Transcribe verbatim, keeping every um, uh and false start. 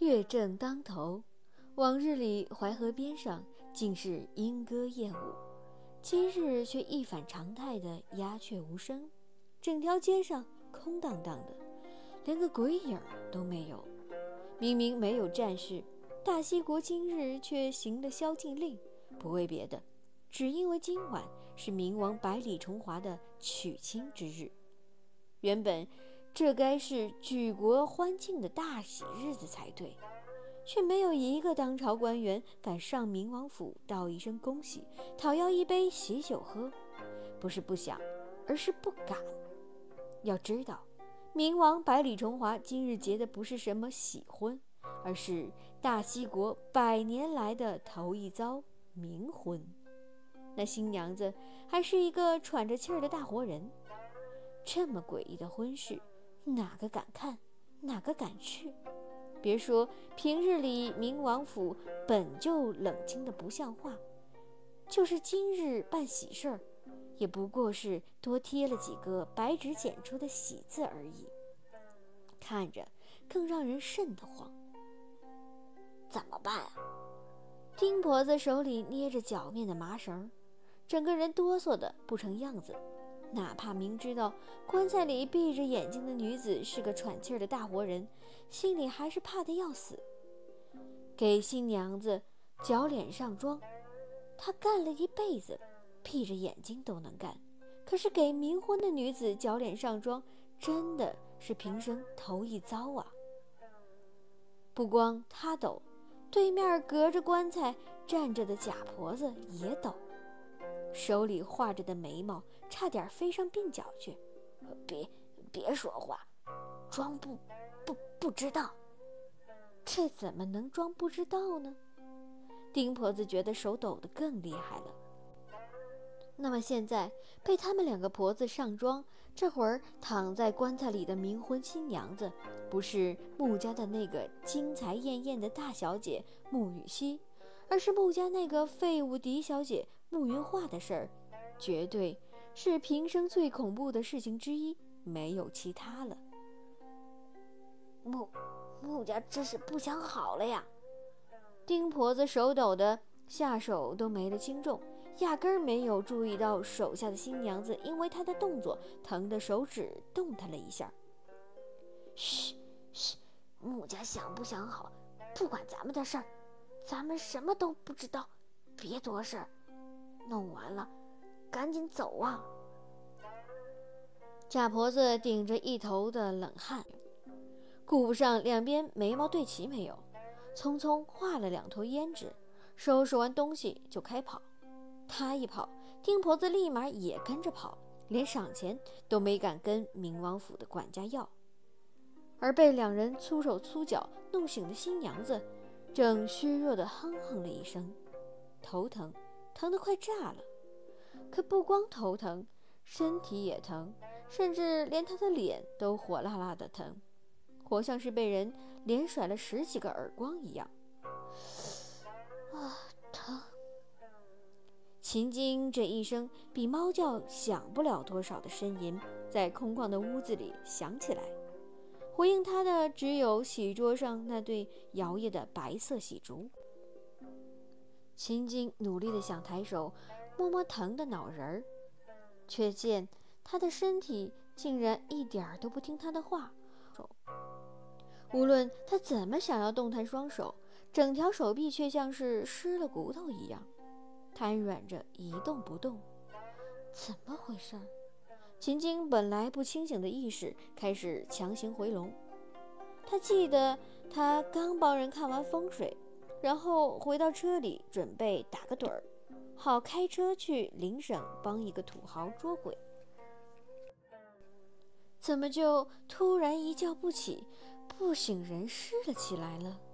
月正当头，往日里淮河边上尽是莺歌燕舞，今日却一反常态的鸦雀无声，整条街上空荡荡的，连个鬼影都没有。明明没有战事，大西国今日却行了宵禁令，不为别的，只因为今晚是明王百里重华的娶亲之日。原本这该是举国欢庆的大喜日子才对，却没有一个当朝官员敢上明王府道一声恭喜，讨要一杯喜酒喝。不是不想，而是不敢。要知道，明王百里重华今日结的不是什么喜婚，而是大西国百年来的头一遭冥婚。那新娘子还是一个喘着气儿的大活人。这么诡异的婚事，哪个敢看，哪个敢去？别说平日里明王府本就冷清的不像话，就是今日办喜事儿，也不过是多贴了几个白纸剪出的喜字而已，看着更让人瘆得慌。怎么办啊？丁婆子手里捏着绞面的麻绳，整个人哆嗦的不成样子。哪怕明知道棺材里闭着眼睛的女子是个喘气儿的大活人，心里还是怕得要死。给新娘子脚脸上妆，她干了一辈子，闭着眼睛都能干。可是给冥婚的女子脚脸上妆，真的是平生头一遭啊！不光她抖，对面隔着棺材站着的假婆子也抖，手里画着的眉毛差点飞上鬓角去。别别说话，装不不不知道。这怎么能装不知道呢？丁婆子觉得手抖得更厉害了。那么现在被他们两个婆子上妆，这会儿躺在棺材里的冥婚新娘子，不是穆家的那个金才艳艳的大小姐穆雨熙，而是穆家那个废物嫡小姐穆云画的事儿，绝对是平生最恐怖的事情之一，没有其他了。穆穆家真是不想好了呀！丁婆子手抖的下手都没了轻重，压根儿没有注意到手下的新娘子因为她的动作疼的手指动弹了一下。嘘嘘，穆家想不想好不管咱们的事儿，咱们什么都不知道，别多事儿，弄完了赶紧走啊！假婆子顶着一头的冷汗，顾不上两边眉毛对齐没有，匆匆画了两坨胭脂，收拾完东西就开跑。她一跑，丁婆子立马也跟着跑，连赏钱都没敢跟明王府的管家要。而被两人粗手粗脚弄醒的新娘子，正虚弱地哼哼了一声，头疼，疼得快炸了。可不光头疼，身体也疼，甚至连她的脸都火辣辣的疼，活像是被人连甩了十几个耳光一样。啊，疼！秦京这一声比猫叫响不了多少的呻吟，在空旷的屋子里响起来。回应他的只有喜桌上那对摇曳的白色喜烛。秦京努力地想抬手摸摸疼的脑仁儿，却见他的身体竟然一点都不听他的话。无论他怎么想要动弹双手，整条手臂却像是失了骨头一样，瘫软着一动不动。怎么回事？秦京本来不清醒的意识开始强行回笼。他记得他刚帮人看完风水，然后回到车里准备打个盹儿，好开车去邻省帮一个土豪捉鬼。怎么就突然一觉不起，不省人事了起来了？